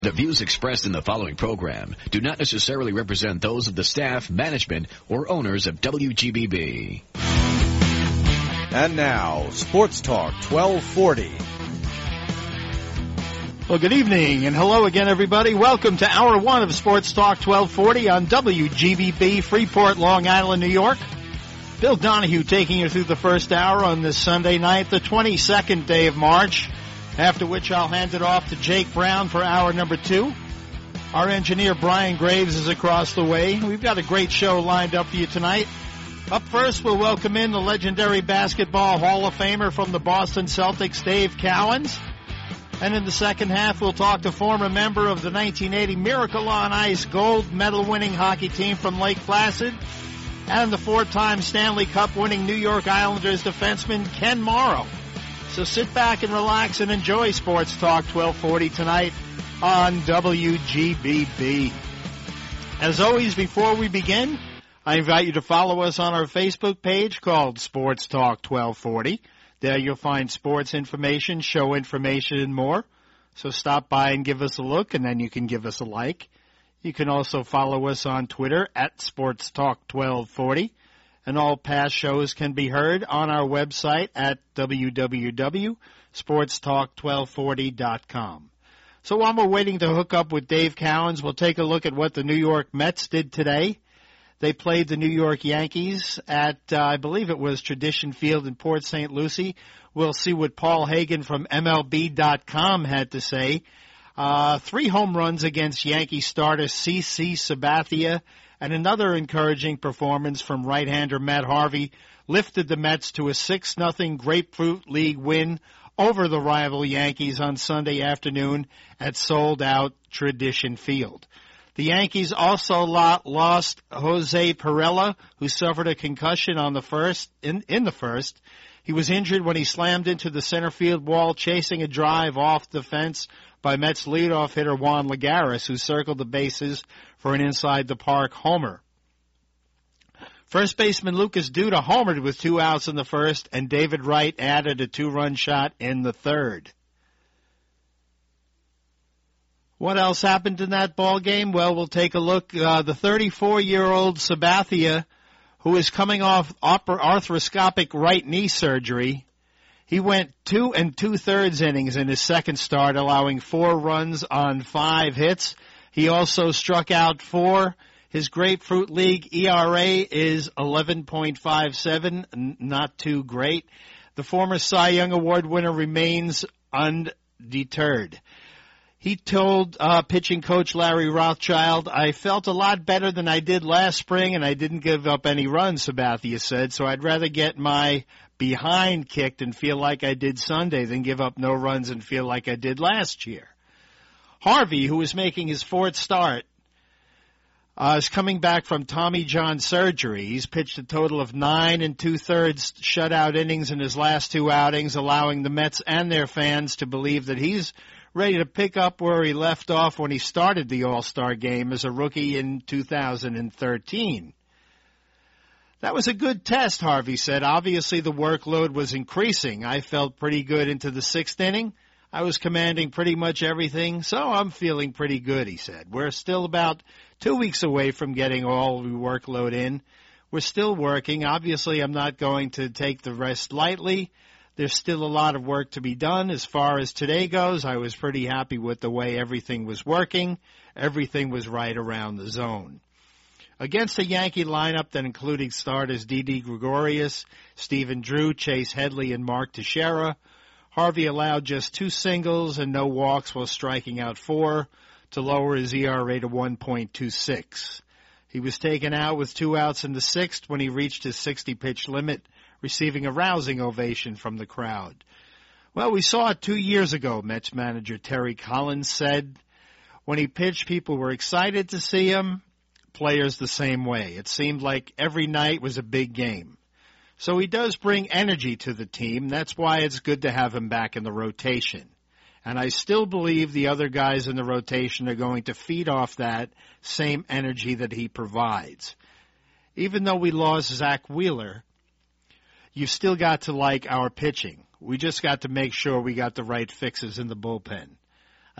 The views expressed in the following program do not necessarily represent those of the staff, management, or owners of WGBB. And now, Sports Talk 1240. Well, good evening and hello again, everybody. Welcome to Hour 1 of Sports Talk 1240 on WGBB, Freeport, Long Island, New York. Bill Donahue taking you through the first hour on this Sunday night, the 22nd day of March. After which I'll hand it off to Jake Brown for hour number 2. Our engineer Brian Graves is across the way. We've got a great show lined up for you tonight. Up first, we'll welcome in the legendary basketball Hall of Famer from the Boston Celtics, Dave Cowens. And in the second half, we'll talk to former member of the 1980 Miracle on Ice gold medal-winning hockey team from Lake Placid and the 4-time Stanley Cup-winning New York Islanders defenseman Ken Morrow. So sit back and relax and enjoy Sports Talk 1240 tonight on WGBB. As always, before we begin, I invite you to follow us on our Facebook page called Sports Talk 1240. There you'll find sports information, show information, and more. So stop by and give us a look, and then you can give us a like. You can also follow us on Twitter at Sports Talk 1240. And all past shows can be heard on our website at www.sportstalk1240.com. So while we're waiting to hook up with Dave Cowens, we'll take a look at what the New York Mets did today. They played the New York Yankees at, I believe it was Tradition Field in Port St. Lucie. We'll see what Paul Hagen from MLB.com had to say. 3 home runs against Yankee starter CC Sabathia, and another encouraging performance from right-hander Matt Harvey lifted the Mets to a 6-0 Grapefruit League win over the rival Yankees on Sunday afternoon at sold-out Tradition Field. The Yankees also lost Jose Perella, who suffered a concussion on the first. In the first. He was injured when he slammed into the center field wall, chasing a drive off the fence by Mets leadoff hitter Juan Lagares, who circled the bases for an inside-the-park homer. First baseman Lucas Duda homered with 2 outs in the first, and David Wright added a 2-run shot in the third. What else happened in that ball game? Well, we'll take a look. The 34-year-old Sabathia, who is coming off arthroscopic right knee surgery, he went 2 2/3 innings in his second start, allowing 4 runs on 5 hits. He also struck out 4. His Grapefruit League ERA is 11.57, not too great. The former Cy Young Award winner remains undeterred. He told pitching coach Larry Rothschild, "I felt a lot better than I did last spring, and I didn't give up any runs," Sabathia said, "so I'd rather get my behind kicked and feel like I did Sunday than give up no runs and feel like I did last year." Harvey, who is making his 4th start, is coming back from Tommy John surgery. He's pitched a total of 9 2/3 shutout innings in his last 2 outings, allowing the Mets and their fans to believe that he's ready to pick up where he left off when he started the All-Star game as a rookie in 2013. That was a good test, Harvey said. Obviously, the workload was increasing. I felt pretty good into the 6th inning. I was commanding pretty much everything, so I'm feeling pretty good, he said. We're still about 2 weeks away from getting all the workload in. We're still working. Obviously, I'm not going to take the rest lightly. There's still a lot of work to be done. As far as today goes, I was pretty happy with the way everything was working. Everything was right around the zone. Against a Yankee lineup that included starters Didi Gregorius, Stephen Drew, Chase Headley, and Mark Teixeira, Harvey allowed just 2 singles and no walks while striking out 4 to lower his ERA to 1.26. He was taken out with 2 outs in the 6th when he reached his 60-pitch limit, receiving a rousing ovation from the crowd. Well, we saw it 2 years ago, Mets manager Terry Collins said. When he pitched, people were excited to see him. Players the same way. It seemed like every night was a big game. So he does bring energy to the team. That's why it's good to have him back in the rotation. And I still believe the other guys in the rotation are going to feed off that same energy that he provides. Even though we lost Zach Wheeler, you've still got to like our pitching. We just got to make sure we got the right fixes in the bullpen.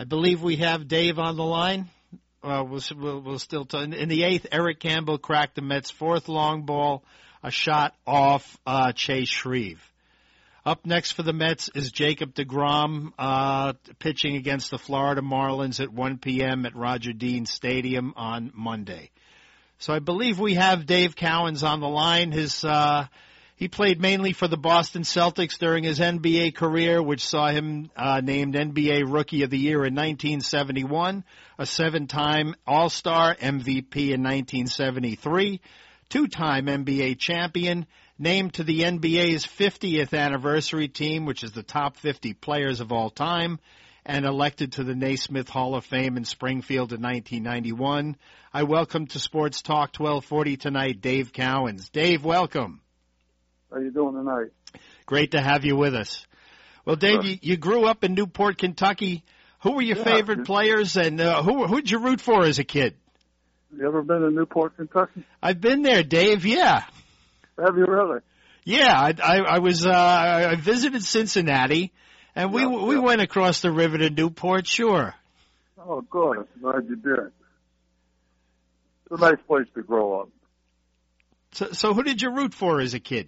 I believe we have Dave on the line. We'll still in the eighth. Eric Campbell cracked the Mets' fourth long ball, a shot off Chase Shreve. Up next for the Mets is Jacob deGrom pitching against the Florida Marlins at 1 p.m. at Roger Dean Stadium on Monday. So I believe we have Dave Cowens on the line. He played mainly for the Boston Celtics during his NBA career, which saw him named NBA Rookie of the Year in 1971, a 7-time All-Star, MVP in 1973, 2-time NBA champion, named to the NBA's 50th anniversary team, which is the top 50 players of all time, and elected to the Naismith Hall of Fame in Springfield in 1991. I welcome to Sports Talk 1240 tonight Dave Cowens. Dave, welcome. How you doing tonight? Great to have you with us. Well, Dave, you grew up in Newport, Kentucky. Who were your favorite players, and who'd you root for as a kid? You ever been to Newport, Kentucky? I've been there, Dave, yeah. Have you really? Yeah, I visited Cincinnati, and we went across the river to Newport, sure. Oh, good. I'm glad you did. It's a nice place to grow up. So who did you root for as a kid?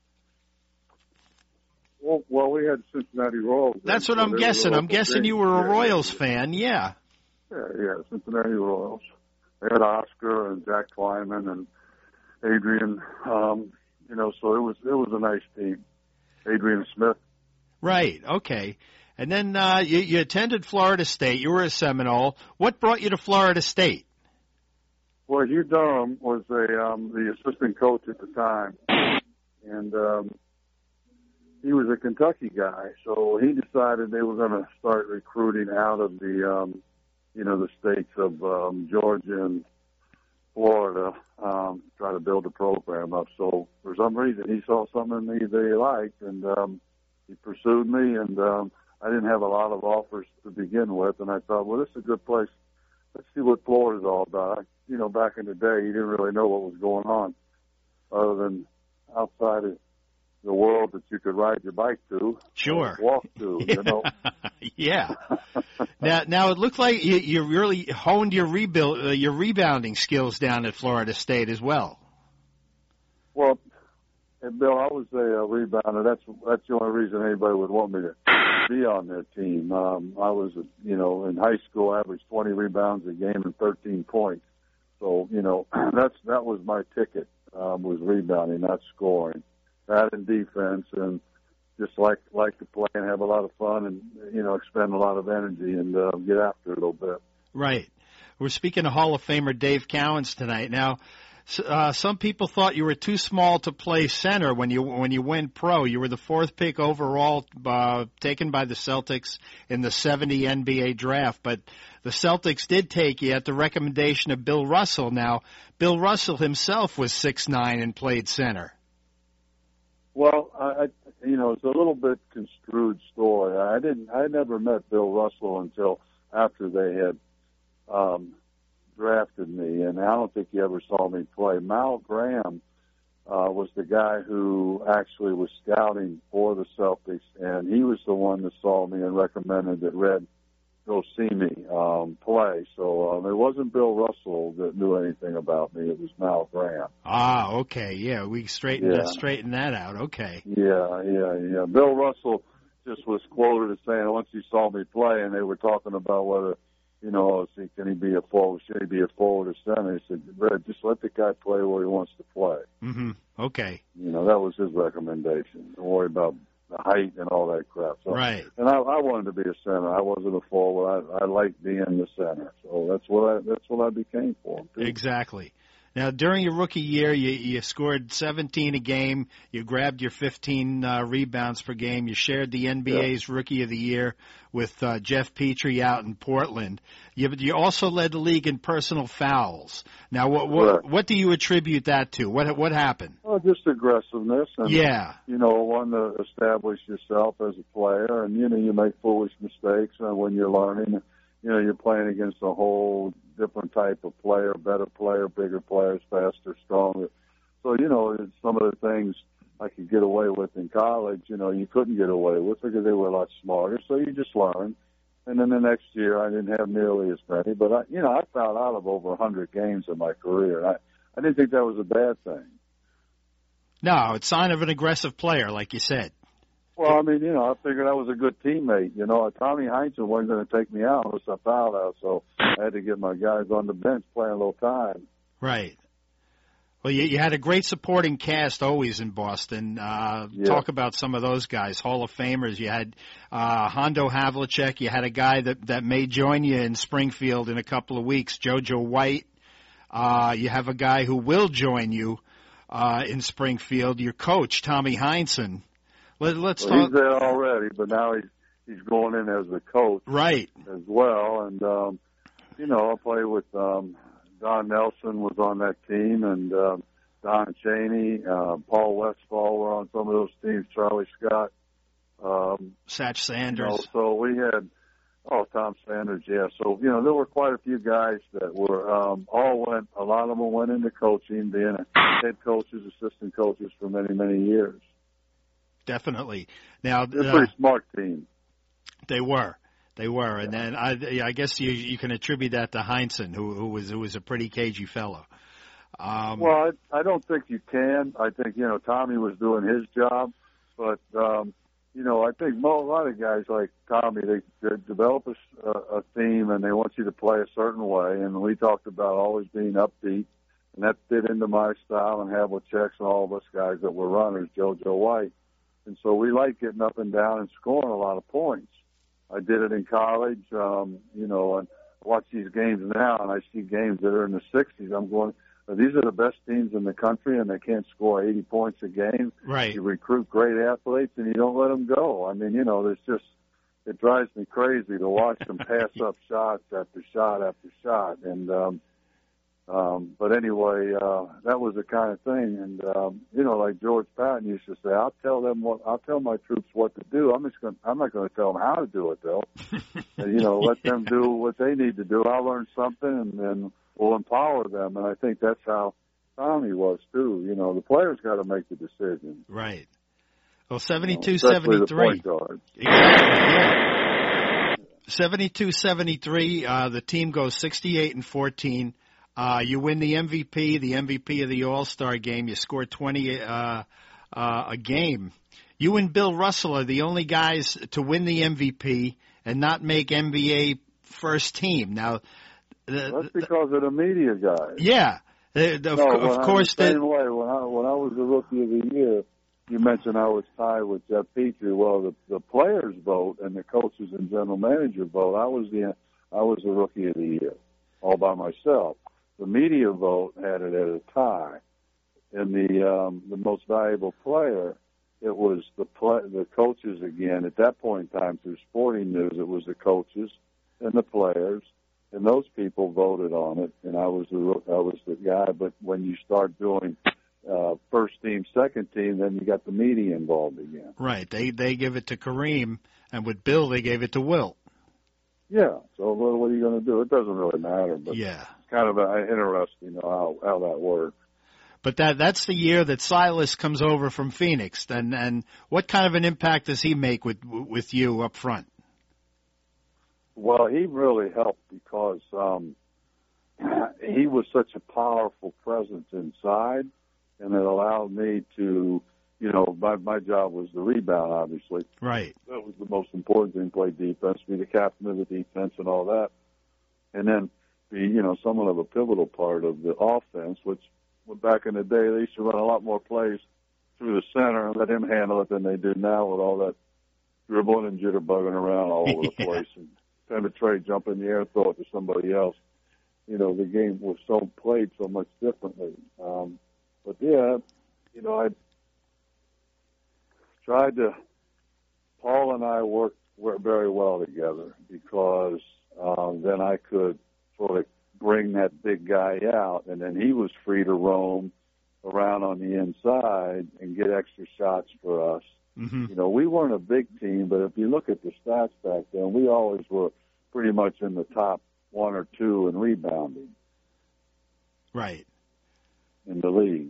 Well, we had Cincinnati Royals. That's what I'm guessing. I'm guessing you were a Royals fan, yeah. Yeah, Cincinnati Royals. They had Oscar and Jack Twyman and Adrian, so it was a nice team. Adrian Smith. Right, okay. And then you attended Florida State. You were a Seminole. What brought you to Florida State? Well, Hugh Durham was the assistant coach at the time, and he was a Kentucky guy, so he decided they were going to start recruiting out of the states of Georgia and Florida, try to build a program up. So for some reason, he saw something in me that he liked, and he pursued me, and I didn't have a lot of offers to begin with, and I thought, well, this is a good place. Let's see what Florida's all about. Back in the day, you didn't really know what was going on other than outside of the world that you could ride your bike to, sure, walk to, Yeah. Now it looked like you really honed your rebounding skills down at Florida State as well. Well, Bill, I was a rebounder. That's the only reason anybody would want me to be on their team. I was, in high school, I averaged 20 rebounds a game and 13 points. So, that was my ticket, was rebounding, not scoring. That and defense, and just like to play and have a lot of fun and, expend a lot of energy and get after it a little bit. Right. We're speaking to Hall of Famer Dave Cowens tonight. Now, some people thought you were too small to play center when you went pro. You were the 4th pick overall, taken by the Celtics in the 70 NBA draft, but the Celtics did take you at the recommendation of Bill Russell. Now, Bill Russell himself was 6'9" and played center. Well, it's a little bit construed story. I never met Bill Russell until after they had drafted me, and I don't think he ever saw me play. Mal Graham was the guy who actually was scouting for the Celtics, and he was the one that saw me and recommended that Red go see me play. So it wasn't Bill Russell that knew anything about me. It was Mal Graham. Ah, okay. Yeah, we straightened that out. Okay. Yeah. Bill Russell just was quoted as saying once he saw me play, and they were talking about whether, can he be a forward? Should he be a forward or center? He said, Red, just let the guy play where he wants to play. Mm-hmm. Okay. That was his recommendation. Don't worry about the height and all that crap. So, right. And I wanted to be a center. I wasn't a forward. I liked being the center. So that's what I became for him, too. Exactly. Now, during your rookie year, you scored 17 a game. You grabbed your 15 rebounds per game. You shared the NBA's Rookie of the Year with Jeff Petrie out in Portland. You also led the league in personal fouls. Now, what do you attribute that to? What happened? Well, just aggressiveness. And, one to establish yourself as a player. And, you make foolish mistakes when you're learning. You're playing against a whole different type of player, better player, bigger players, faster, stronger. So, some of the things I could get away with in college, you couldn't get away with because they were a lot smarter. So you just learn. And then the next year, I didn't have nearly as many. But, I found out of over 100 games in my career. And I didn't think that was a bad thing. No, it's a sign of an aggressive player, like you said. Well, I I figured I was a good teammate. Tommy Heinsohn wasn't going to take me out unless I fouled out. So I had to get my guys on the bench playing a little time. Right. Well, you had a great supporting cast always in Boston. Talk about some of those guys, Hall of Famers. You had Hondo Havlicek. You had a guy that may join you in Springfield in a couple of weeks, JoJo White. You have a guy who will join you in Springfield, your coach, Tommy Heinsohn. Let's talk. He's there already, but now he's going in as the coach, right, as well. And I play with Don Nelson was on that team, and Don Chaney, Paul Westfall were on some of those teams. Charlie Scott, Satch Sanders. So we had Tom Sanders, yeah. So there were quite a few guys that were a lot of them went into coaching, being head coaches, assistant coaches for many, many years. Definitely. Now they're a pretty smart team. They were, and then I guess you can attribute that to Heinsohn, who was a pretty cagey fellow. Well, I don't think you can. I think Tommy was doing his job, but I think a lot of guys like Tommy, they develop a theme and they want you to play a certain way. And we talked about always being upbeat, and that fit into my style and Havlicek's and all of us guys that were runners, JoJo White. And so we like getting up and down and scoring a lot of points. I did it in college, and I watch these games now, and I see games that are in the 60s. I'm going, these are the best teams in the country, and they can't score 80 points a game. Right. You recruit great athletes, and you don't let them go. It drives me crazy to watch them pass up shots after shot after shot. And but anyway, that was the kind of thing. And like George Patton used to say, I'll tell my troops what to do. I'm not going to tell them how to do it though. And, let them do what they need to do. I'll learn something, and then we'll empower them. And I think that's how Tommy was too. The players got to make the decision. Right. Well, 72-73. The point guard. Yeah. 72-73. The team goes 68-14. You win the MVP of the All-Star game. You score 20 a game. You and Bill Russell are the only guys to win the MVP and not make NBA first team. Now, that's because of the media guys. Yeah, of course. The same way. When I was the Rookie of the Year, you mentioned I was tied with Jeff Petrie. Well, the players vote and the coaches and general manager vote. I was the Rookie of the Year, all by myself. The media vote had it at a tie, and the most valuable player, it was the coaches again. At that point in time, through Sporting News, it was the coaches and the players, and those people voted on it. And I was the guy. But when you start doing first team, second team, then you got the media involved again. Right. They give it to Kareem, and with Bill, they gave it to Wilt. Yeah. So what are you going to do? It doesn't really matter. But yeah. It's kind of interesting how that works. But that's the year that Silas comes over from Phoenix. And what kind of an impact does he make with you up front? Well, he really helped because he was such a powerful presence inside, and it allowed me to, my job was the rebound, obviously. Right. That was the most important thing, play defense, be the captain of the defense and all that. And then be, somewhat of a pivotal part of the offense, which back in the day, they used to run a lot more plays through the center and let him handle it than they do now with all that dribbling and jitterbugging around all over the place and penetrate, jump in the air, throw it to somebody else. The game was played so much differently. But yeah, I tried to. Paul and I worked very well together because then I could sort of bring that big guy out, and then he was free to roam around on the inside and get extra shots for us. Mm-hmm. We weren't a big team, but if you look at the stats back then, we always were pretty much in the top 1 or 2 in rebounding. Right. In the league.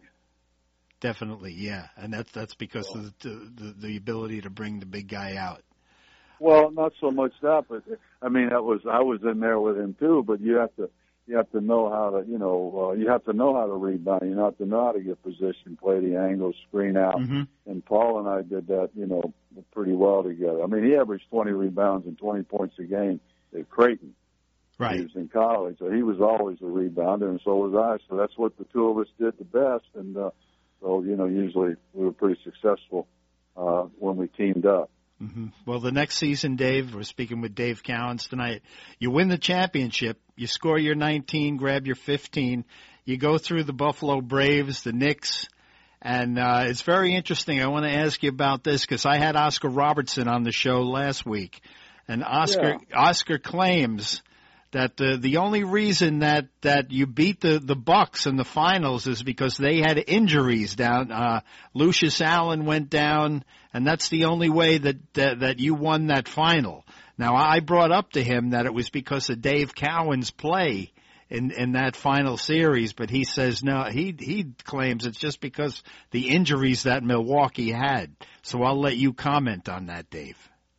Definitely, yeah. And that's because of the ability to bring the big guy out. Well, not so much that, but I mean, I was in there with him too. But you have to know how to, you have to know how to rebound. You have to know how to get position, play the angles, screen out. Mm-hmm. And Paul and I did that, pretty well together. I mean, he averaged 20 rebounds and 20 points a game at Creighton. Right. He was in college, so he was always a rebounder, and so was I. So that's what the two of us did the best. And so, usually we were pretty successful when we teamed up. Mm-hmm. Well, the next season, Dave, we're speaking with Dave Cowens tonight. You win the championship. You score your 19, grab your 15. You go through the Buffalo Braves, the Knicks, and it's very interesting. I want to ask you about this because I had Oscar Robertson on the show last week, and Oscar claims that the only reason that you beat the Bucks in the finals is because they had injuries down. Lucius Allen went down, and that's the only way that you won that final. Now, I brought up to him that it was because of Dave Cowens' play in that final series, but he says no. He claims it's just because the injuries that Milwaukee had. So I'll let you comment on that, Dave.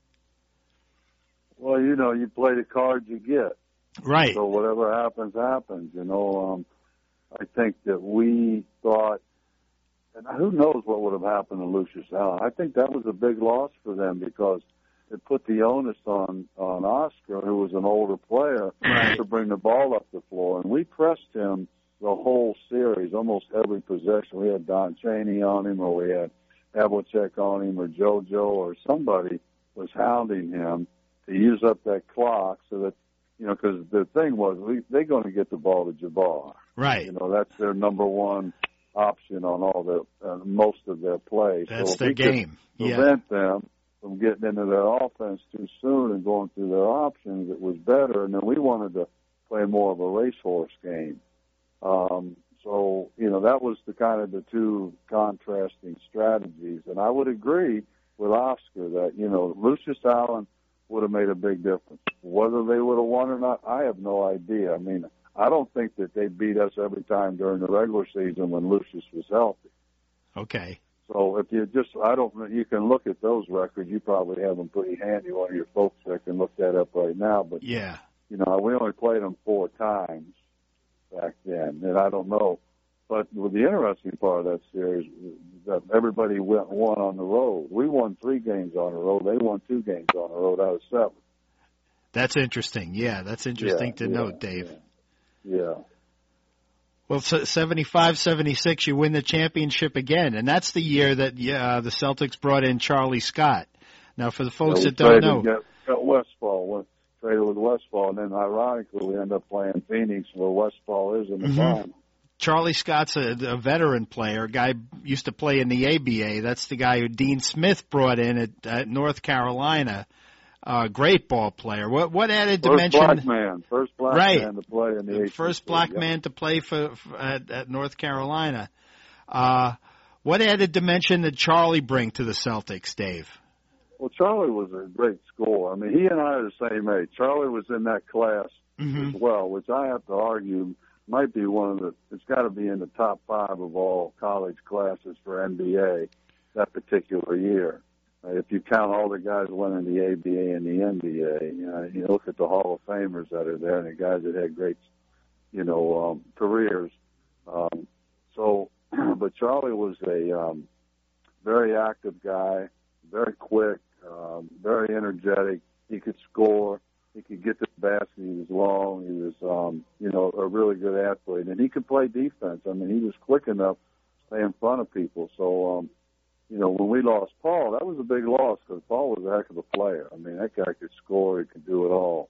Well, you play the cards you get. Right. So whatever happens, happens. I think that we thought, and who knows what would have happened to Lucius Allen. I think that was a big loss for them because it put the onus on Oscar, who was an older player, right, to bring the ball up the floor. And we pressed him the whole series, almost every possession. We had Don Chaney on him, or we had Havlicek on him, or JoJo, or somebody was hounding him to use up that clock so that, because the thing was, they're going to get the ball to Jabbar. Right. That's their number one option on all their most of their plays. That's so their game. Prevent them from getting into their offense too soon and going through their options, it was better. And then we wanted to play more of a racehorse game. So that was the kind of the two contrasting strategies. And I would agree with Oscar that, Lucius Allen would have made a big difference. Whether they would have won or not, I have no idea. I mean, I don't think that they beat us every time during the regular season when Lucius was healthy. Okay. So if you can look at those records. You probably have them pretty handy. One of your folks that can look that up right now. But yeah, we only played them 4 times back then, and I don't know. But the interesting part of that series is that everybody won on the road. We won 3 games on the road. They won 2 games on the road out of 7. That's interesting. Yeah, that's interesting to note, Dave. Yeah. Well, 75-76, you win the championship again, and that's the year that the Celtics brought in Charlie Scott. Now, for the folks that don't know, Westfall traded with Westfall, and then ironically we end up playing Phoenix, where Westfall is in the final. Charlie Scott's a veteran player, a guy used to play in the ABA. That's the guy who Dean Smith brought in at North Carolina. Great ball player. What added dimension? First black man to play in the ACC. First black man to play at North Carolina. What added dimension did Charlie bring to the Celtics, Dave? Well, Charlie was a great scorer. I mean, he and I are the same age. Charlie was in that class as well, which I have to argue might be it's got to be in the top 5 of all college classes for NBA that particular year. If you count all the guys winning the ABA and the NBA, you look at the Hall of Famers that are there and the guys that had great, careers. But Charlie was a very active guy, very quick, very energetic. He could score. He could get to the basket. He was long. He was, a really good athlete. And he could play defense. I mean, he was quick enough to stay in front of people. So, when we lost Paul, that was a big loss because Paul was a heck of a player. I mean, that guy could score. He could do it all.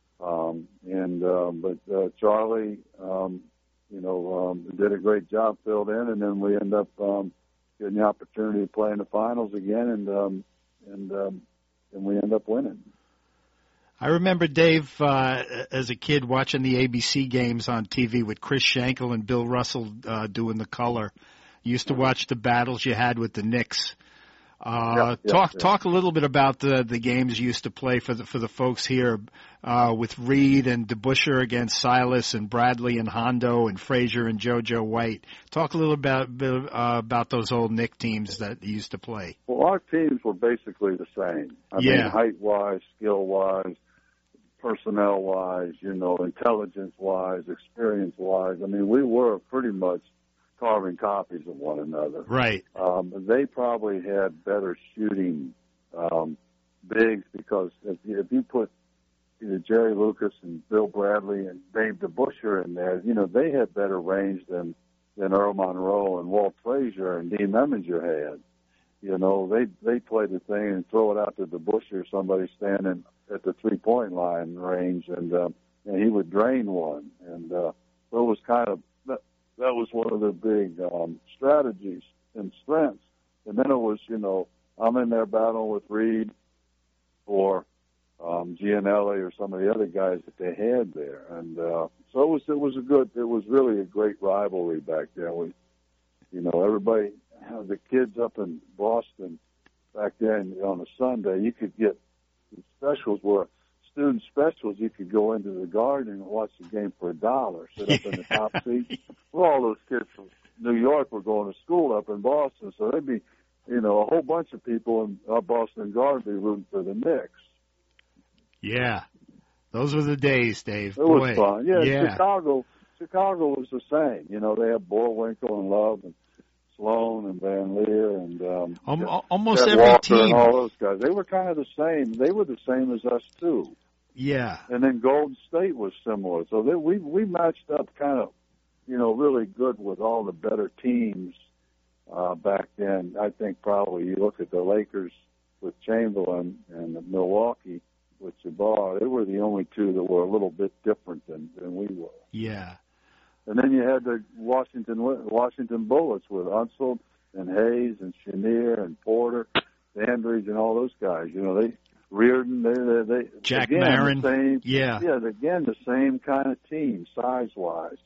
But Charlie, did a great job, filled in, and then we end up getting the opportunity to play in the finals again, and we end up winning. I remember, Dave, as a kid watching the ABC games on TV with Chris Schenkel and Bill Russell doing the color. You used to watch the battles you had with the Knicks. Talk a little bit about the games you used to play for the folks here with Reed and DeBuscher against Silas and Bradley and Hondo and Frazier and JoJo White. Talk a little about those old Knick teams that you used to play. Well, our teams were basically the same. I mean, height-wise, skill-wise, personnel-wise, intelligence-wise, experience-wise. I mean, we were pretty much carbon copies of one another. Right. They probably had better shooting bigs because if you put either Jerry Lucas and Bill Bradley and Dave DeBuscher in there, they had better range than Earl Monroe and Walt Frazier and Dean Meminger had. They played the thing and throw it out to DeBuscher, somebody standing at the three-point line range, and he would drain one. And so it was kind of that was one of the big strategies and strengths. And then it was, I'm in there battling with Reed or Gianelli or some of the other guys that they had there. And so it was really a great rivalry back then. Everybody, the kids up in Boston back then on a Sunday, you could get specials where student specials, you could go into the garden and watch the game for $1, sit up in the top seat. Well, all those kids from New York were going to school up in Boston, so there'd be, a whole bunch of people in Boston Garden be rooting for the Knicks. Yeah, those were the days, Dave. It was fun. Yeah. Chicago was the same. They had Boerwinkle and Love and Sloan and Van Leer and almost Ted every Walker team. And all those guys. They were kind of the same. They were the same as us too. Yeah. And then Golden State was similar. So we matched up kind of, really good with all the better teams back then. I think probably you look at the Lakers with Chamberlain and Milwaukee with Jabbar, they were the only two that were a little bit different than we were. Yeah. And then you had the Washington Bullets with Unseld and Hayes and Chenier and Porter, Dandridge and all those guys. Reardon, they Jack again, Marin. Again, the same kind of team, size-wise.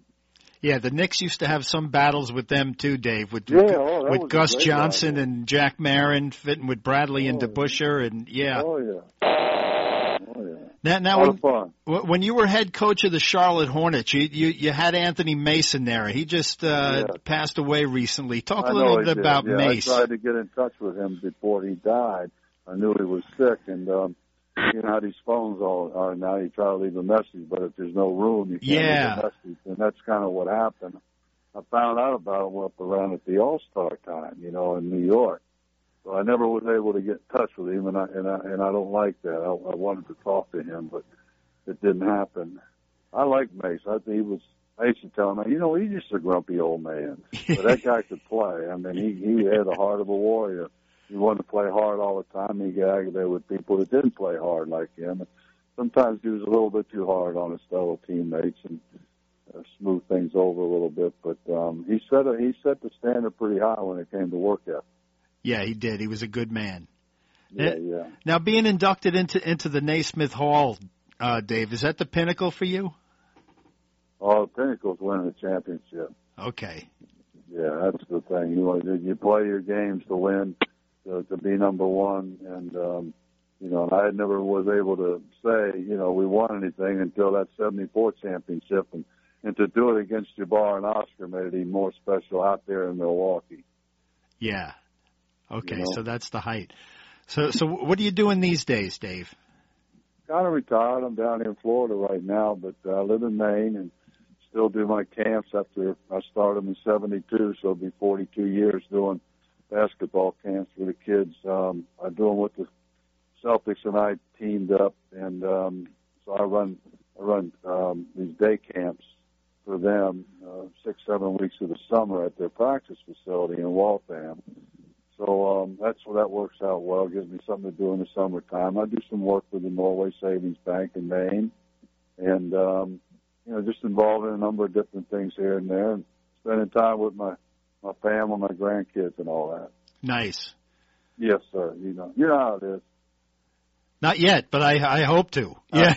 Yeah, the Knicks used to have some battles with them too, Dave. With Gus Johnson and Jack Marin fitting with Bradley and DeBuscher, and yeah. Oh yeah. Now when you were head coach of the Charlotte Hornets, you had Anthony Mason there. He just passed away recently. Talk a little bit about Mace. I tried to get in touch with him before he died. I knew he was sick, and you know how these phones all are now. You try to leave a message, but if there's no room, you can't leave a message, and that's kind of what happened. I found out about him up around at the All-Star time, in New York. So I never was able to get in touch with him, and I don't like that. I wanted to talk to him, but it didn't happen. I like Mace. I used to tell him, he's just a grumpy old man. But that guy could play. I mean, he had the heart of a warrior. He wanted to play hard all the time. He got aggravated with people that didn't play hard like him. And sometimes he was a little bit too hard on his fellow teammates and smooth things over a little bit. But he set the standard pretty high when it came to work ethic. Yeah, he did. He was a good man. Yeah. Now, being inducted into the Naismith Hall, Dave, is that the pinnacle for you? Oh, the pinnacle's winning the championship. Okay. Yeah, that's the thing. You play your games to win, to be number one, and I never was able to say, we won anything until that '74 championship, and to do it against Jabbar and Oscar made it even more special out there in Milwaukee. Yeah. Okay, so that's the height. So what are you doing these days, Dave? Kind of retired. I'm down here in Florida right now, but I live in Maine and still do my camps after I started in '72, so it'll be 42 years doing basketball camps for the kids. I do them with the Celtics, and I teamed up, and so I run these day camps for them 6-7 weeks of the summer at their practice facility in Waltham. So that's where that works out well. It gives me something to do in the summertime. I do some work with the Norway Savings Bank in Maine, and just involved in a number of different things here and there, and spending time with my family, my grandkids, and all that. Nice. Yes, sir. You know how it is. Not yet, but I hope to. Yeah.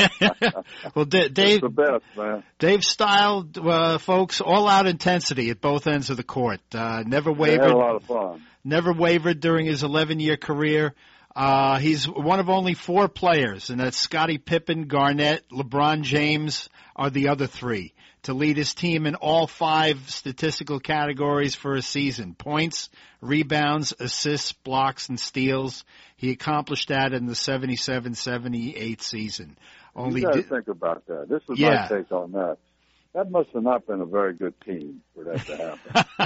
Well, Dave, it's the best, man. Dave styled, folks, all-out intensity at both ends of the court. Never wavered. Had a lot of fun. never wavered during his 11-year career. He's one of only 4 players, and that's Scottie Pippen, Garnett, LeBron James are the other 3, to lead his team in all 5 statistical categories for a season: points, rebounds, assists, blocks, and steals. He accomplished that in the 77-78 season. You got to think about that. This is my take on that. That must have not been a very good team for that to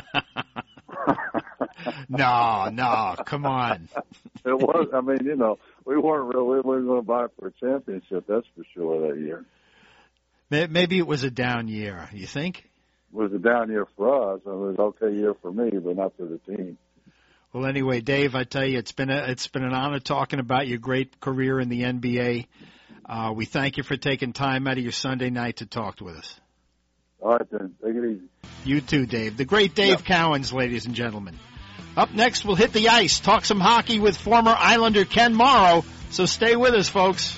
happen. No, come on. It was. I mean, we weren't going to buy for a championship. That's for sure that year. Maybe it was a down year. You think? It was a down year for us. It was an okay year for me, but not for the team. Well, anyway, Dave, I tell you, it's been an honor talking about your great career in the NBA. We thank you for taking time out of your Sunday night to talk with us. All right, then. Take it easy. You too, Dave. The great Dave Cowens, ladies and gentlemen. Up next, we'll hit the ice, talk some hockey with former Islander Ken Morrow. So stay with us, folks.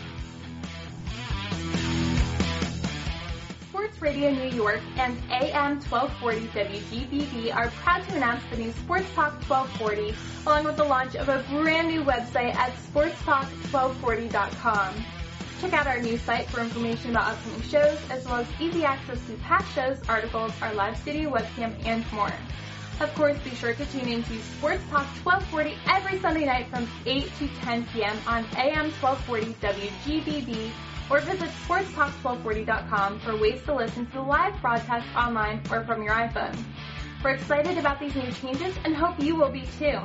Sports Radio New York and AM 1240 WGBB are proud to announce the new Sports Talk 1240, along with the launch of a brand new website at sportstalk1240.com. Check out our new site for information about upcoming shows, as well as easy access to past shows, articles, our live studio webcam, and more. Of course, be sure to tune in to Sports Talk 1240 every Sunday night from 8 to 10 p.m. on AM 1240 WGBB, or visit sportstalk1240.com for ways to listen to the live broadcast online or from your iPhone. We're excited about these new changes and hope you will be too.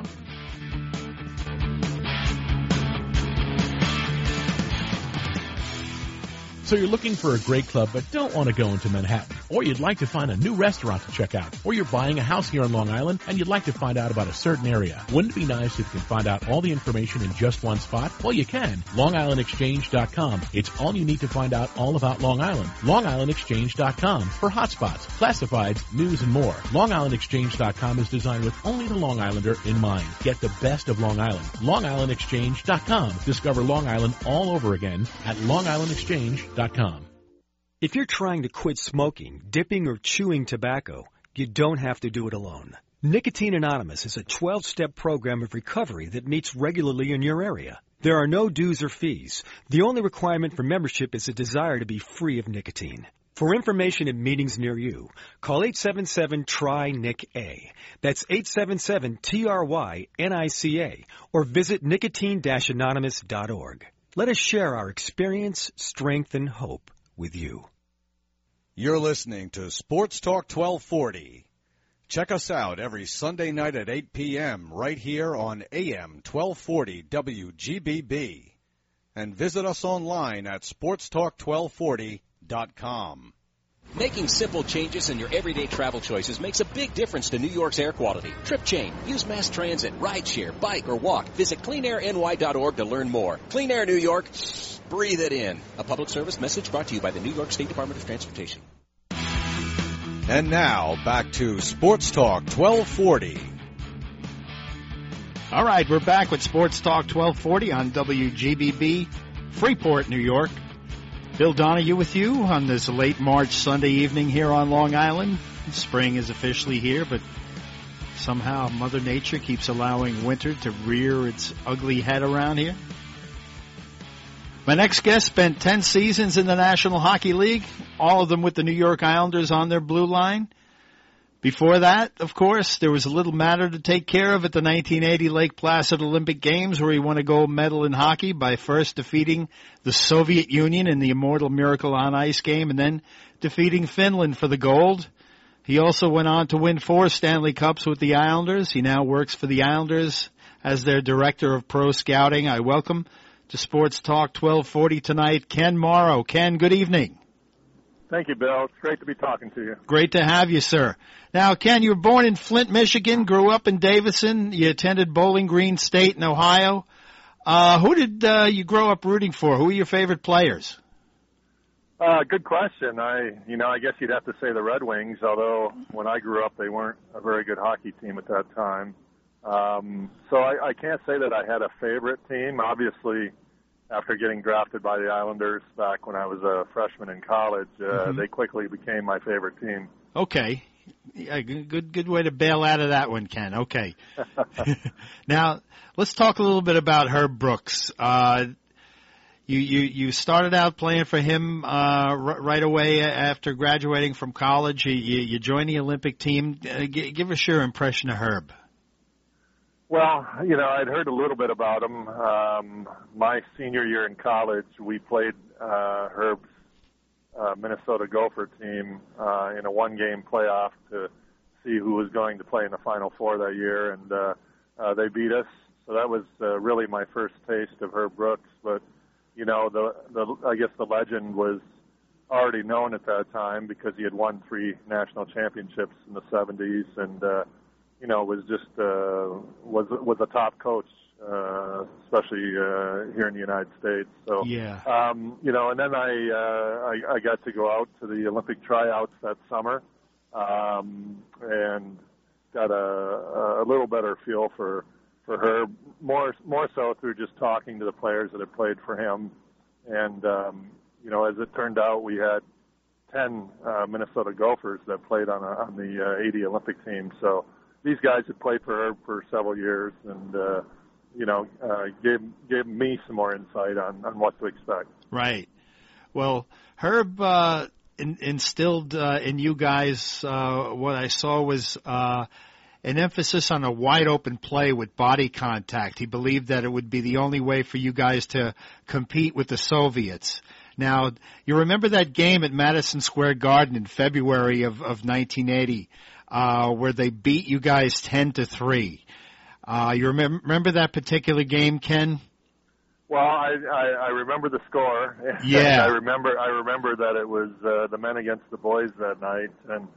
So you're looking for a great club but don't want to go into Manhattan, or you'd like to find a new restaurant to check out, or you're buying a house here on Long Island and you'd like to find out about a certain area. Wouldn't it be nice if you can find out all the information in just one spot? Well, you can. LongIslandExchange.com. It's all you need to find out all about Long Island. LongIslandExchange.com for hotspots, classifieds, news, and more. LongIslandExchange.com is designed with only the Long Islander in mind. Get the best of Long Island. LongIslandExchange.com. Discover Long Island all over again at LongIslandExchange.com. If you're trying to quit smoking, dipping, or chewing tobacco, you don't have to do it alone. Nicotine Anonymous is a 12-step program of recovery that meets regularly in your area. There are no dues or fees. The only requirement for membership is a desire to be free of nicotine. For information and meetings near you, call 877-TRY-NIC-A. That's 877-TRY-NICA, or visit nicotine-anonymous.org. Let us share our experience, strength, and hope with you. You're listening to Sports Talk 1240. Check us out every Sunday night at 8 p.m. right here on AM 1240 WGBB. And visit us online at sportstalk1240.com. Making simple changes in your everyday travel choices makes a big difference to New York's air quality. Trip change, use mass transit, rideshare, bike, or walk. Visit cleanairny.org to learn more. Clean Air New York, breathe it in. A public service message brought to you by the New York State Department of Transportation. And now, back to Sports Talk 1240. All right, we're back with Sports Talk 1240 on WGBB, Freeport, New York. Bill Donahue with you on this late March Sunday evening here on Long Island. Spring is officially here, but somehow Mother Nature keeps allowing winter to rear its ugly head around here. My next guest spent 10 seasons in the National Hockey League, all of them with the New York Islanders on their blue line. Before that, of course, there was a little matter to take care of at the 1980 Lake Placid Olympic Games, where he won a gold medal in hockey by first defeating the Soviet Union in the immortal Miracle on Ice game and then defeating Finland for the gold. He also went on to win 4 Stanley Cups with the Islanders. He now works for the Islanders as their director of pro scouting. I welcome to Sports Talk 1240 tonight Ken Morrow. Ken, good evening. Thank you, Bill. It's great to be talking to you. Great to have you, sir. Now, Ken, you were born in Flint, Michigan, grew up in Davison. You attended Bowling Green State in Ohio. Who did you grow up rooting for? Who were your favorite players? Good question. I guess you'd have to say the Red Wings, although when I grew up, they weren't a very good hockey team at that time. So I can't say that I had a favorite team. Obviously, after getting drafted by the Islanders back when I was a freshman in college, they quickly became my favorite team. Okay. Yeah, good way to bail out of that one, Ken. Okay. Now, let's talk a little bit about Herb Brooks. You started out playing for him right away after graduating from college. You joined the Olympic team. Give us your impression of Herb. Well, I'd heard a little bit about him. My senior year in college, we played Herb's Minnesota Gopher team in a one-game playoff to see who was going to play in the Final Four that year, and they beat us. So that was really my first taste of Herb Brooks. But I guess the legend was already known at that time because he had won 3 national championships in the 70s, and was just was a top coach, especially here in the United States. So yeah, and then I got to go out to the Olympic tryouts that summer, and got a little better feel for Herb, more so through just talking to the players that had played for him. And, as it turned out, we had 10 Minnesota Gophers that played on the 80 Olympic team. So these guys had played for Herb for several years and, gave me some more insight on what to expect. Right. Well, Herb instilled in you guys what I saw was an emphasis on a wide-open play with body contact. He believed that it would be the only way for you guys to compete with the Soviets. Now, you remember that game at Madison Square Garden in February of 1980 where they beat you guys 10-3. You remember that particular game, Ken? Well, I remember the score. Yeah. I remember that it was the men against the boys that night, and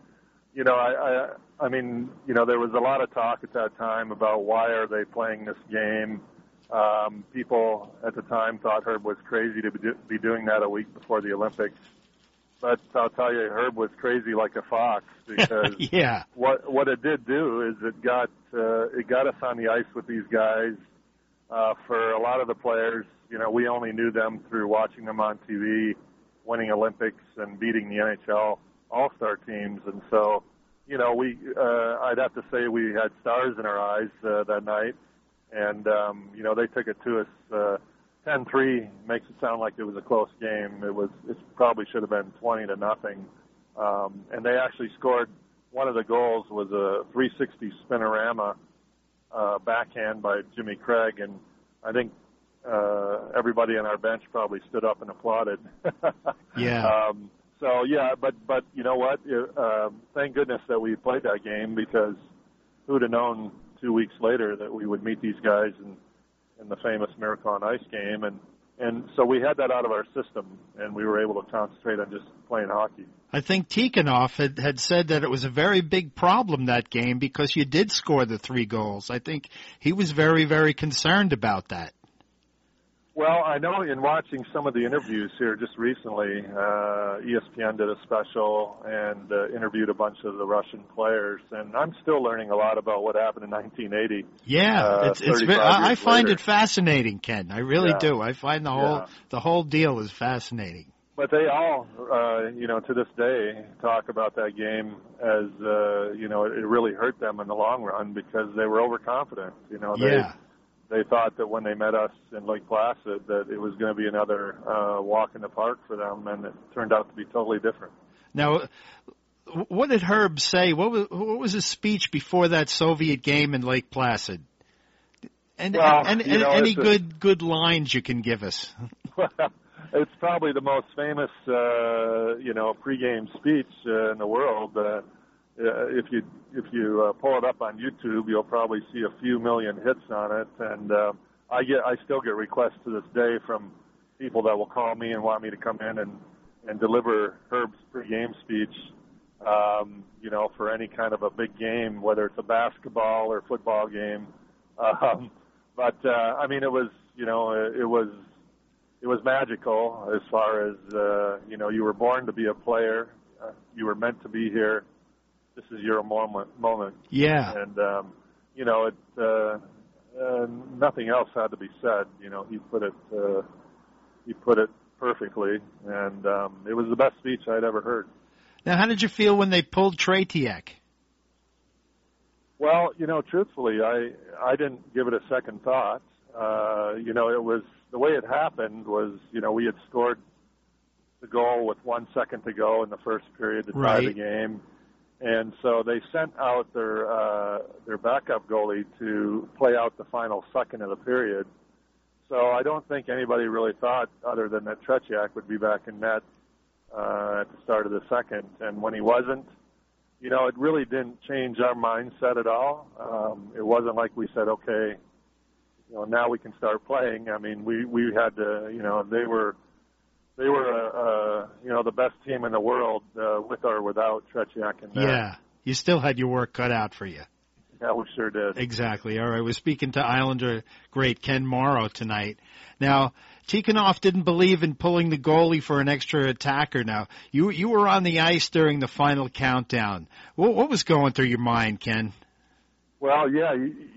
I mean, there was a lot of talk at that time about why are they playing this game. People at the time thought Herb was crazy to be doing that a week before the Olympics. But I'll tell you, Herb was crazy like a fox because yeah. What it did do is it got us on the ice with these guys. For a lot of the players, we only knew them through watching them on TV, winning Olympics and beating the NHL All-Star teams, and so I'd have to say we had stars in our eyes that night, and they took it to us 10-3. Makes it sound like it was a close game. It probably should have been 20-0, and they actually scored. One of the goals was a 360 spinorama backhand by Jimmy Craig, and I think everybody on our bench probably stood up and applauded. Yeah. So yeah, but you know what? Thank goodness that we played that game, because who'd have known 2 weeks later that we would meet these guys in the famous Miracle on Ice game, and so we had that out of our system, and we were able to concentrate on just playing hockey. I think Tikhonov had said that it was a very big problem, that game, because you did score the 3 goals. I think he was very, very concerned about that. Well, I know in watching some of the interviews here just recently, ESPN did a special and interviewed a bunch of the Russian players, and I'm still learning a lot about what happened in 1980. Yeah, I find it fascinating, Ken. I really do. I find the whole deal is fascinating. But they all, to this day, talk about that game as, it really hurt them in the long run because they were overconfident. They thought that when they met us in Lake Placid that it was going to be another walk in the park for them, and it turned out to be totally different. Now, what did Herb say? What was his speech before that Soviet game in Lake Placid? Any good lines you can give us? It's probably the most famous, pregame speech in the world. If you pull it up on YouTube, you'll probably see a few million hits on it. And I still get requests to this day from people that will call me and want me to come in and deliver Herb's pregame speech. For any kind of a big game, whether it's a basketball or football game. It was magical as far as, you were born to be a player. You were meant to be here. This is your moment. Yeah. And, nothing else had to be said. He put it perfectly. And, it was the best speech I'd ever heard. Now, how did you feel when they pulled Tretiak? Well, truthfully, I didn't give it a second thought. It was the way it happened was, we had scored the goal with 1 second to go in the first period to tie the game. And so they sent out their backup goalie to play out the final second of the period. So I don't think anybody really thought, other than that Tretiak would be back in net at the start of the second. And when he wasn't, it really didn't change our mindset at all. It wasn't like we said, okay, now we can start playing. I mean, we had to, they were the best team in the world with or without Tretiak in net. Yeah, you still had your work cut out for you. Yeah, we sure did. Exactly. All right, we're speaking to Islander great Ken Morrow tonight. Now, Tikhonov didn't believe in pulling the goalie for an extra attacker. Now, you were on the ice during the final countdown. What was going through your mind, Ken? Well, yeah,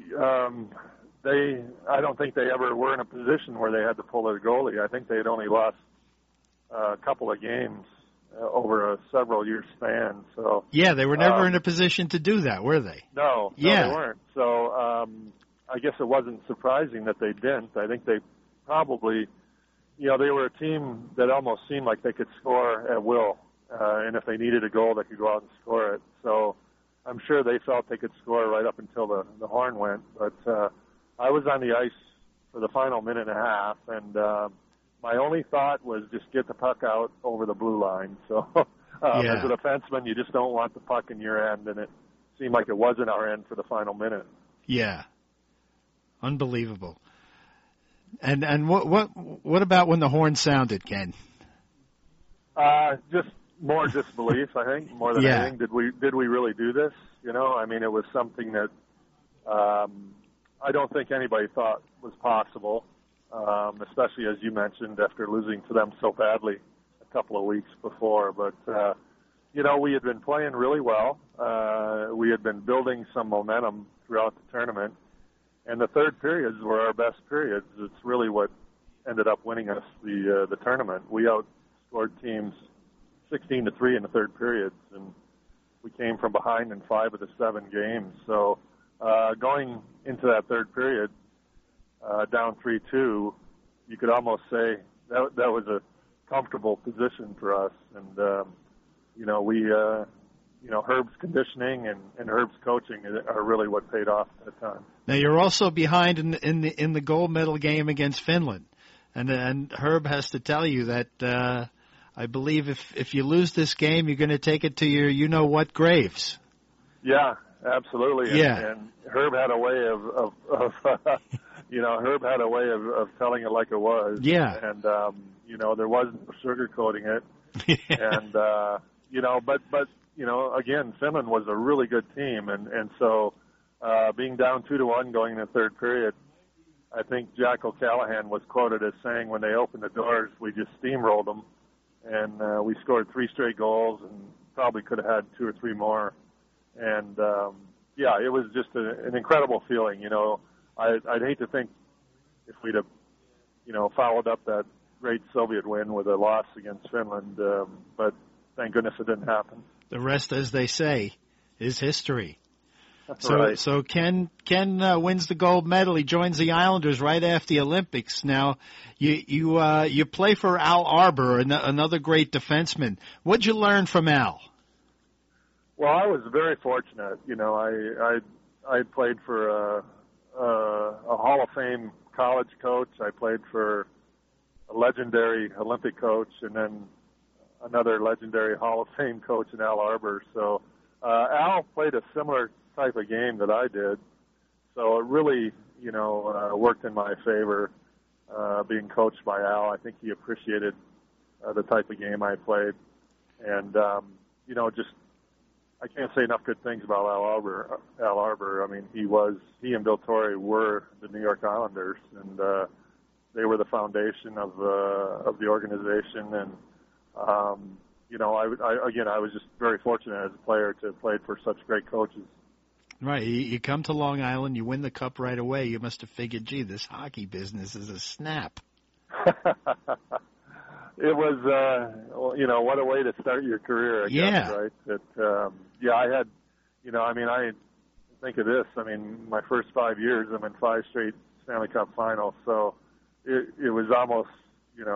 I don't think they ever were in a position where they had to pull their goalie. I think they had only lost a couple of games over a several-year span. So yeah, they were never in a position to do that, were they? No, they weren't. So I guess it wasn't surprising that they didn't. I think they probably, they were a team that almost seemed like they could score at will, and if they needed a goal, they could go out and score it. So I'm sure they felt they could score right up until the horn went. But I was on the ice for the final minute and a half, and my only thought was just get the puck out over the blue line. So as a defenseman, you just don't want the puck in your end, and it seemed like it was in our end for the final minute. Yeah, unbelievable. And what about when the horn sounded, Ken? Just more disbelief, I think, more than anything. Did we really do this? I mean, it was something that I don't think anybody thought was possible. Especially, as you mentioned, after losing to them so badly a couple of weeks before. But, we had been playing really well. We had been building some momentum throughout the tournament. And the third periods were our best periods. It's really what ended up winning us the tournament. We outscored teams 16-3 in the third periods, and we came from behind in 5 of the 7 games. So going into that third period, down 3-2, you could almost say that was a comfortable position for us. And, Herb's conditioning and Herb's coaching are really what paid off at the time. Now, you're also behind in the gold medal game against Finland. And Herb has to tell you that I believe if you lose this game, you're going to take it to your you-know-what graves. Yeah, absolutely. Yeah. And Herb had a way of Herb had a way of telling it like it was. Yeah. And, there wasn't sugarcoating it. And, but again, Finland was a really good team. And so being down 2-1 going in the third period, I think Jack O'Callahan was quoted as saying when they opened the doors, we just steamrolled them. And we scored 3 straight goals and probably could have had 2 or 3 more. And, it was just an incredible feeling. I'd hate to think if we'd have, followed up that great Soviet win with a loss against Finland, but thank goodness it didn't happen. The rest, as they say, is history. Right. So Ken wins the gold medal. He joins the Islanders right after the Olympics. Now, you play for Al Arbour, another great defenseman. What'd you learn from Al? Well, I was very fortunate. I played for a Hall of Fame college coach. I played for a legendary Olympic coach, and then another legendary Hall of Fame coach in Al Arbour. So Al played a similar type of game that I did. So it really, worked in my favor being coached by Al. I think he appreciated the type of game I played. And, I can't say enough good things about Al Arbour. I mean, he and Bill Torrey were the New York Islanders, and they were the foundation of the organization. And I was just very fortunate as a player to have played for such great coaches. Right, you come to Long Island, you win the cup right away. You must have figured, gee, this hockey business is a snap. It was, what a way to start your career, I guess, right? I had, think of this. I mean, my first 5 years, I'm in 5 straight Stanley Cup finals. So it was almost, it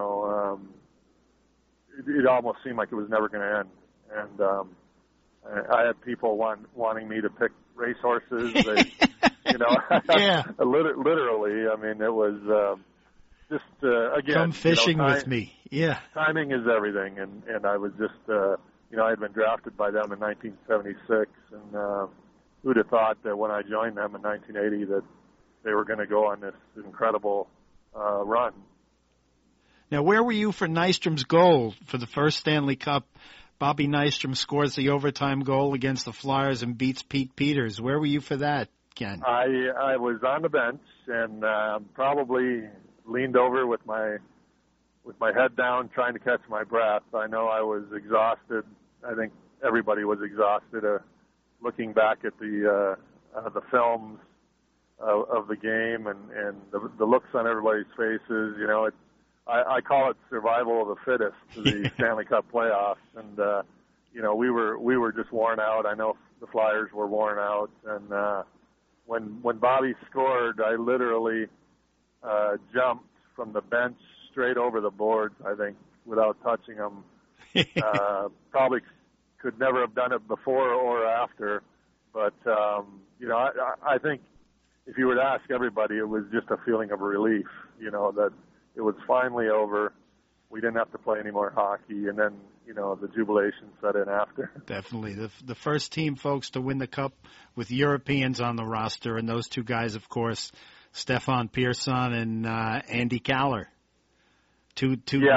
almost seemed like it was never going to end. And I had people wanting me to pick racehorses. They, yeah. Literally. I mean, it was just again. Come fishing with me. Yeah. Timing is everything, and I was just, I had been drafted by them in 1976, and who'd have thought that when I joined them in 1980 that they were going to go on this incredible run. Now, where were you for Nystrom's goal for the first Stanley Cup? Bobby Nystrom scores the overtime goal against the Flyers and beats Pete Peters. Where were you for that, Ken? I was on the bench and probably leaned over with my head down, trying to catch my breath. I know I was exhausted. I think everybody was exhausted. Looking back at the films of the game and the looks on everybody's faces, I call it survival of the fittest to the Stanley Cup playoffs, and we were just worn out. I know the Flyers were worn out, and when Bobby scored, I literally jumped from the bench straight over the boards. I think without touching him, probably could never have done it before or after. But I think if you were to ask everybody, it was just a feeling of relief. That it was finally over. We didn't have to play any more hockey, and then, the jubilation set in after. Definitely. The first team, folks, to win the Cup with Europeans on the roster, and those two guys, of course, Stefan Persson and Andy Kaller. Two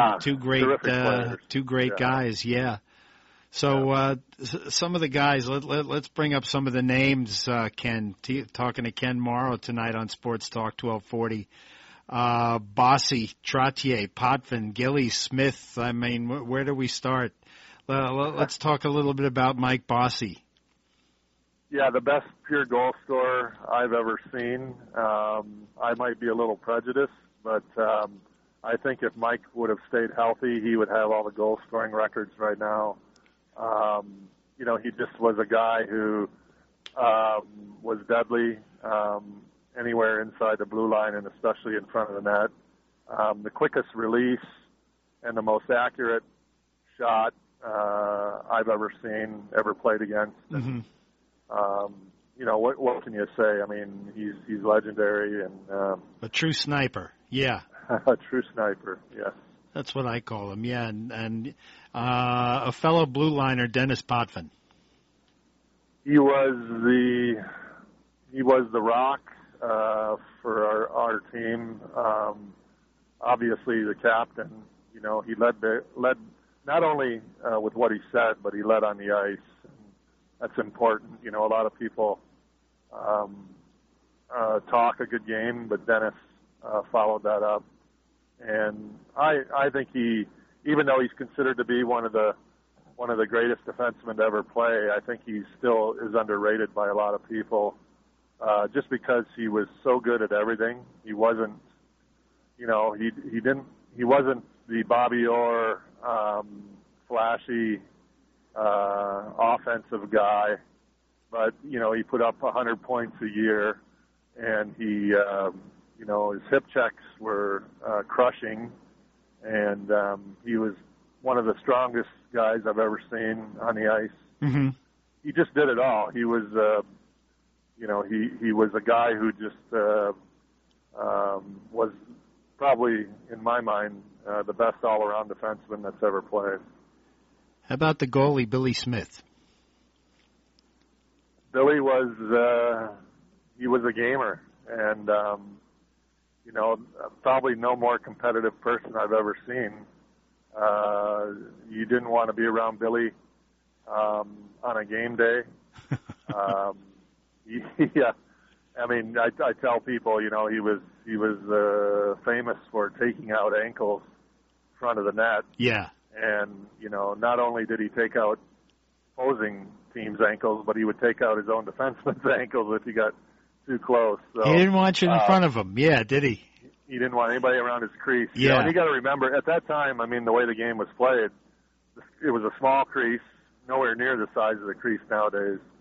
great guys, yeah. So some of the guys, let's bring up some of the names, Ken. Talking to Ken Morrow tonight on Sports Talk 1240. Bossy, Trottier, Potvin, Gilly, Smith. I mean, where do we start? Let's talk a little bit about Mike Bossy. Yeah, the best pure goal scorer I've ever seen. I might be a little prejudiced, but I think if Mike would have stayed healthy, he would have all the goal scoring records right now. He just was a guy who was deadly. Anywhere inside the blue line and especially in front of the net. The quickest release and the most accurate shot I've ever seen, ever played against. Mm-hmm. What can you say? I mean, he's legendary and a true sniper. Yeah. A true sniper. Yes. That's what I call him. Yeah, and a fellow blue liner, Dennis Potvin. He was the rock. For our team, obviously the captain, he led not only with what he said, but he led on the ice. And that's important. A lot of people talk a good game, but Dennis followed that up. And I think he, even though he's considered to be one of the greatest defensemen to ever play, I think he still is underrated by a lot of people. Just because he was so good at everything. He wasn't, he wasn't the Bobby Orr, flashy, offensive guy, but, he put up 100 points a year and he, his hip checks were, crushing and, he was one of the strongest guys I've ever seen on the ice. Mm-hmm. He just did it all. He was, he was a guy who just was probably, in my mind, the best all-around defenseman that's ever played. How about the goalie, Billy Smith? Billy was he was a gamer, and probably no more competitive person I've ever seen. You didn't want to be around Billy on a game day. Yeah, I mean, I tell people, he was famous for taking out ankles in front of the net. Yeah. And, not only did he take out opposing teams' ankles, but he would take out his own defenseman's ankles if he got too close. So, he didn't want you in front of him. Yeah, did he? He didn't want anybody around his crease. Yeah. And you got to remember, at that time, I mean, the way the game was played, it was a small crease, nowhere near the size of the crease nowadays.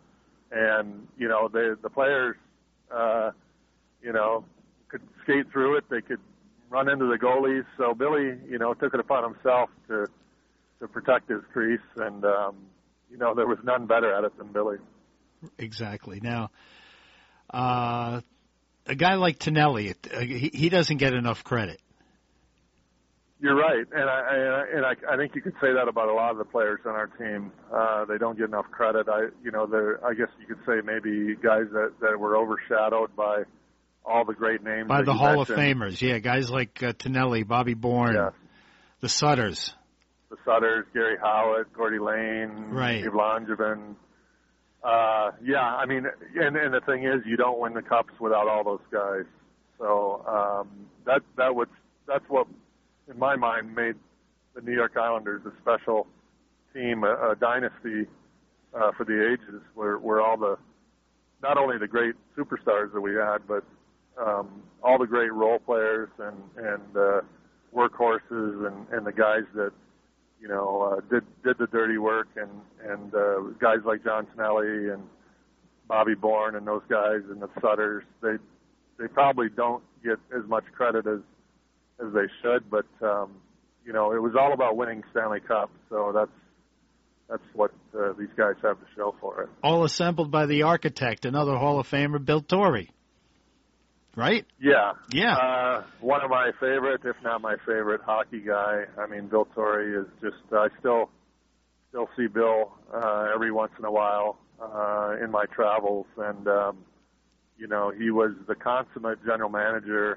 And, you know, the players, you know, could skate through it. They could run into the goalies. So Billy, you know, took it upon himself to protect his crease. And, you know, there was none better at it than Billy. Exactly. Now, a guy like Tonelli, he doesn't get enough credit. You're right, and I think you could say that about a lot of the players on our team. They don't get enough credit. I guess you could say maybe guys that were overshadowed by all the great names. By the Hall mentioned. of Famers, yeah, guys like Tonelli, Bobby Bourne, yes. the Sutters. The Sutters, Gary Howitt, Gordy Lane, right. Steve Langevin. Yeah, I mean, and the thing is, you don't win the cups without all those guys. So that's what, in my mind, made the New York Islanders a special team, a dynasty for the ages, where all the, not only the great superstars that we had, but all the great role players and workhorses and the guys that, you know, did the dirty work, and guys like John Tonelli and Bobby Bourne and those guys and the Sutters, they probably don't get as much credit as they should, but you know, it was all about winning Stanley Cup, so that's what these guys have to show for it. All assembled by the architect, another Hall of Famer, Bill Torrey. Right? Yeah. Yeah. One of my favorite, if not my favorite, hockey guy. I mean, Bill Torrey is just, I still see Bill every once in a while in my travels, and you know, he was the consummate general manager.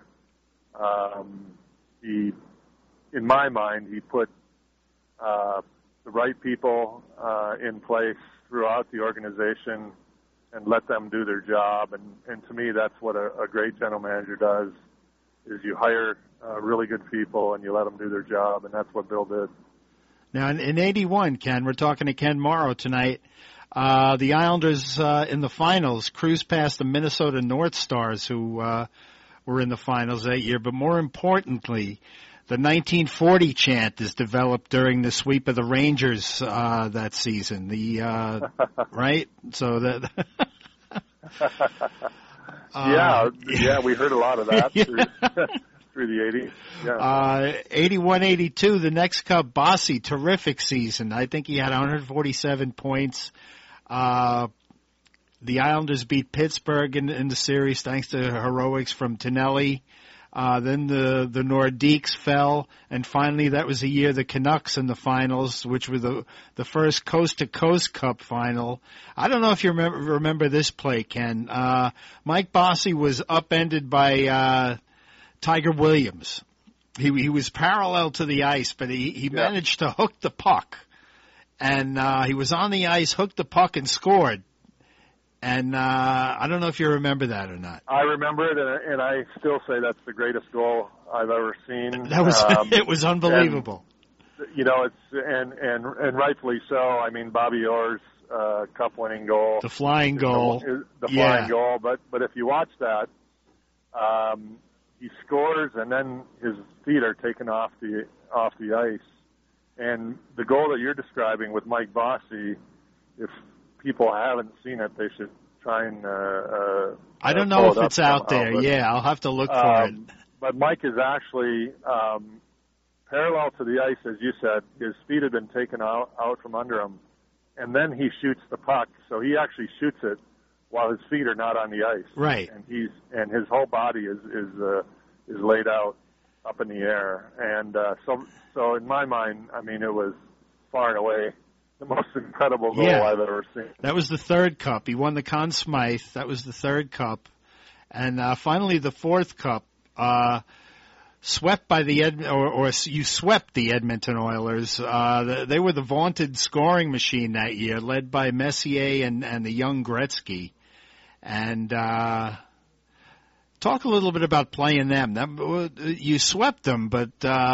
He, in my mind, he put the right people in place throughout the organization and let them do their job. And to me, that's what a great general manager does, is you hire really good people and you let them do their job, and that's what Bill did. Now, in 81, Ken, we're talking to Ken Morrow tonight. The Islanders in the finals cruised past the Minnesota North Stars, who were in the finals that year. But more importantly, the 1940 chant is developed during the sweep of the Rangers that season. The right, so that. Yeah, we heard a lot of that through the 80s. Yeah. 81-82, the next cup, Bossy, terrific season. I think he had 147 points. The Islanders beat Pittsburgh in the series thanks to heroics from Tonelli. Then the Nordiques fell, and finally that was the year the Canucks in the finals, which were the first coast-to-coast cup final. I don't know if you remember this play, Ken. Mike Bossy was upended by Tiger Williams. He was parallel to the ice, but he managed to hook the puck. And he was on the ice, hooked the puck, and scored. And I don't know if you remember that or not. I remember it, and I still say that's the greatest goal I've ever seen. That was it was unbelievable. And, you know, it's and rightfully so. I mean, Bobby Orr's cup-winning goal, the flying goal, the flying goal. But if you watch that, he scores, and then his feet are taken off the ice. And the goal that you're describing with Mike Bossy, if people haven't seen it, they should try and I don't know if it's out there. But, yeah, I'll have to look for it. But Mike is actually parallel to the ice, as you said. His feet had been taken out from under him, and then he shoots the puck. So he actually shoots it while his feet are not on the ice. Right. And his whole body is laid out up in the air. And so in my mind, I mean, it was far and away the most incredible goal I've ever seen. That was the third cup. He won the Conn Smythe. That was the third cup. And finally the fourth cup, swept by you swept the Edmonton Oilers. They were the vaunted scoring machine that year, led by Messier and the young Gretzky. And talk a little bit about playing them. You swept them, but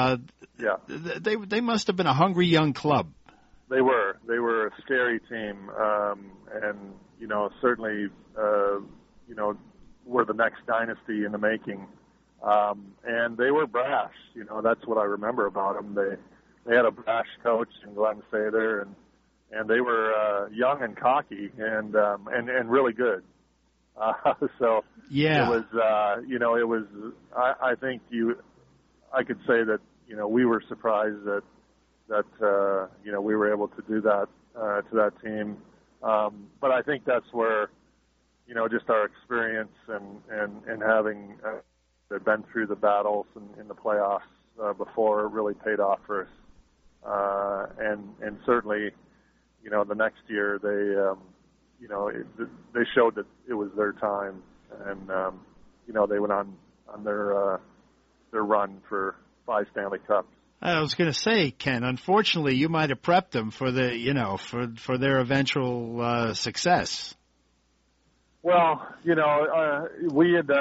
they must have been a hungry young club. They were a scary team, and you know, certainly you know, were the next dynasty in the making. And they were brash. You know, that's what I remember about them. They had a brash coach in Glenn Sather, and they were young and cocky and really good. So yeah, it was it was. I think I could say that we were surprised that we were able to do that to that team. But I think that's where just our experience and having been through the battles in the playoffs before really paid off for us. And certainly, the next year they showed that it was their time, and they went on their run for 5 Stanley Cups. I was going to say, Ken, unfortunately, you might have prepped them for the for their eventual success. Well, we had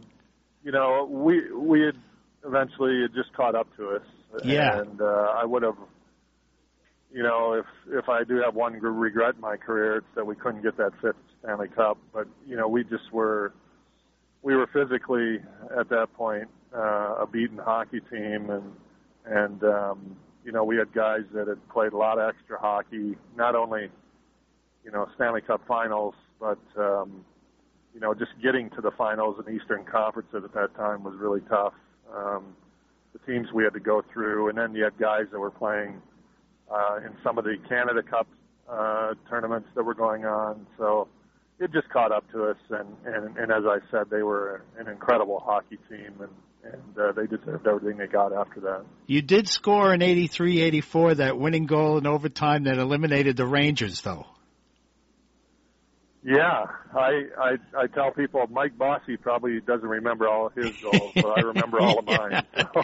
we had eventually it just caught up to us. Yeah. And I would have, if I do have one regret in my career, it's that we couldn't get that 5th Stanley Cup. But we were physically at that point a beaten hockey team, and we had guys that had played a lot of extra hockey, not only Stanley Cup finals, but just getting to the finals in Eastern Conference at that time was really tough. The teams we had to go through, and then you had guys that were playing in some of the Canada Cup tournaments that were going on. So it just caught up to us, and as I said, they were an incredible hockey team, and they deserved everything they got after that. You did score in 83-84 that winning goal in overtime that eliminated the Rangers, though. Yeah, I tell people Mike Bossy probably doesn't remember all of his goals, but I remember all of mine.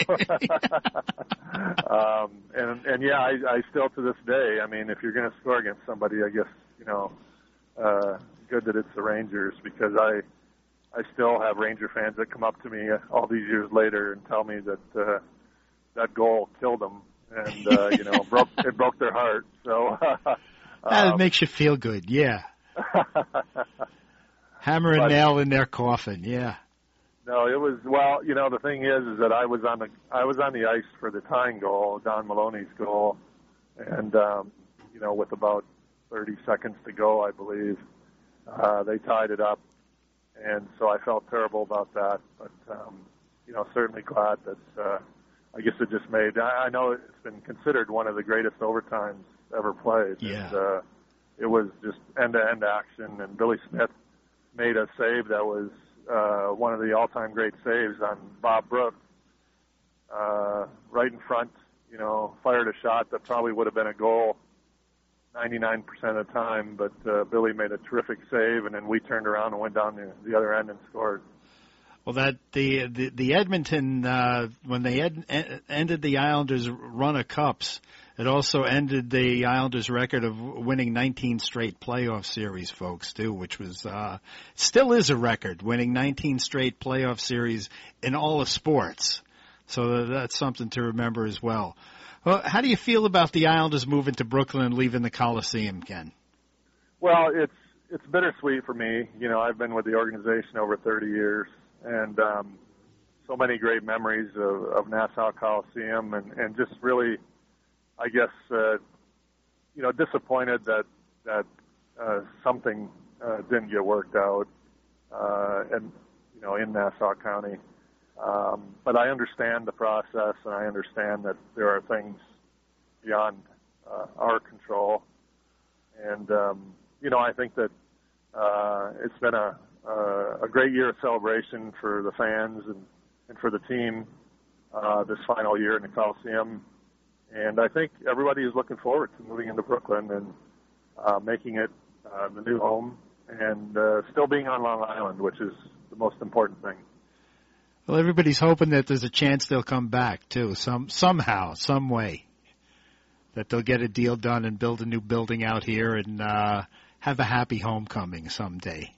And yeah, I still to this day. I mean, if you're going to score against somebody, I guess good that it's the Rangers, because I still have Ranger fans that come up to me all these years later and tell me that that goal killed them, and broke their heart. So that makes you feel good, yeah. Hammer and nail in their coffin, yeah. No, it was the thing is that I was on the ice for the tying goal, Don Maloney's goal, and with about 30 seconds to go, I believe, they tied it up, and so I felt terrible about that. But certainly glad that I guess it just made. I know it's been considered one of the greatest overtimes ever played. Yeah. And, it was just end-to-end action, and Billy Smith made a save that was one of the all-time great saves on Bob Brooks, right in front, fired a shot that probably would have been a goal 99% of the time, but Billy made a terrific save, and then we turned around and went down the other end and scored. Well, that the Edmonton, when they ended the Islanders' run of cups, it also ended the Islanders' record of winning 19 straight playoff series, folks, too, which was still is a record, winning 19 straight playoff series in all of sports. So that's something to remember as well. Well, how do you feel about the Islanders moving to Brooklyn and leaving the Coliseum, Ken? Well, it's bittersweet for me. I've been with the organization over 30 years, and so many great memories of Nassau Coliseum, and just really, I guess, disappointed that something didn't get worked out, in Nassau County. But I understand the process, and I understand that there are things beyond our control. And I think that it's been a great year of celebration for the fans and for the team this final year in the Coliseum. And I think everybody is looking forward to moving into Brooklyn and making it the new home, and still being on Long Island, which is the most important thing. Well, everybody's hoping that there's a chance they'll come back, too, somehow, some way, that they'll get a deal done and build a new building out here and have a happy homecoming someday.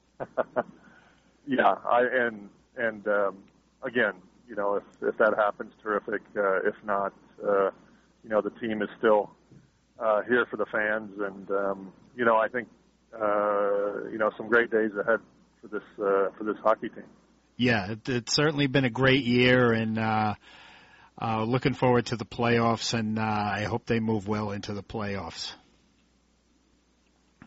Yeah, again, if that happens, terrific. If not, the team is still here for the fans, and I think some great days ahead for this hockey team. Yeah, it's certainly been a great year, and looking forward to the playoffs, and I hope they move well into the playoffs.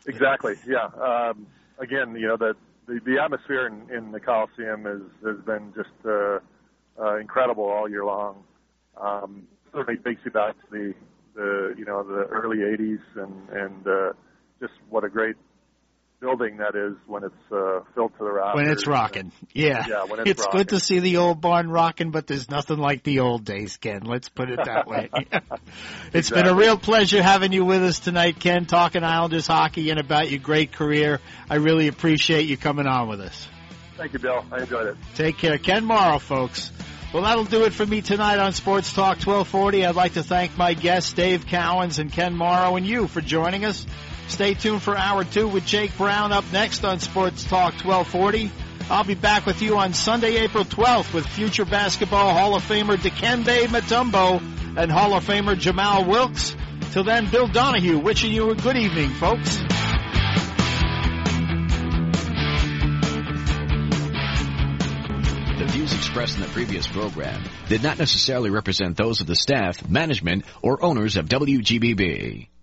Exactly. Yeah. Again, the atmosphere in the Coliseum has been just incredible all year long. Certainly takes you back to the early '80s and just what a great building that is when it's filled to the rafters. When it's rocking. Yeah. Yeah, when it's rocking. Good to see the old barn rocking, but there's nothing like the old days, Ken. Let's put it that way. It's been a real pleasure having you with us tonight, Ken, talking Islanders hockey and about your great career. I really appreciate you coming on with us. Thank you, Bill. I enjoyed it. Take care. Ken Morrow, folks. Well, that'll do it for me tonight on Sports Talk 1240. I'd like to thank my guests, Dave Cowens and Ken Morrow, and you for joining us. Stay tuned for Hour 2 with Jake Brown up next on Sports Talk 1240. I'll be back with you on Sunday, April 12th with future basketball Hall of Famer Dikembe Mutombo and Hall of Famer Jamal Wilkes. Till then, Bill Donahue wishing you a good evening, folks. The views expressed in the previous program did not necessarily represent those of the staff, management, or owners of WGBB.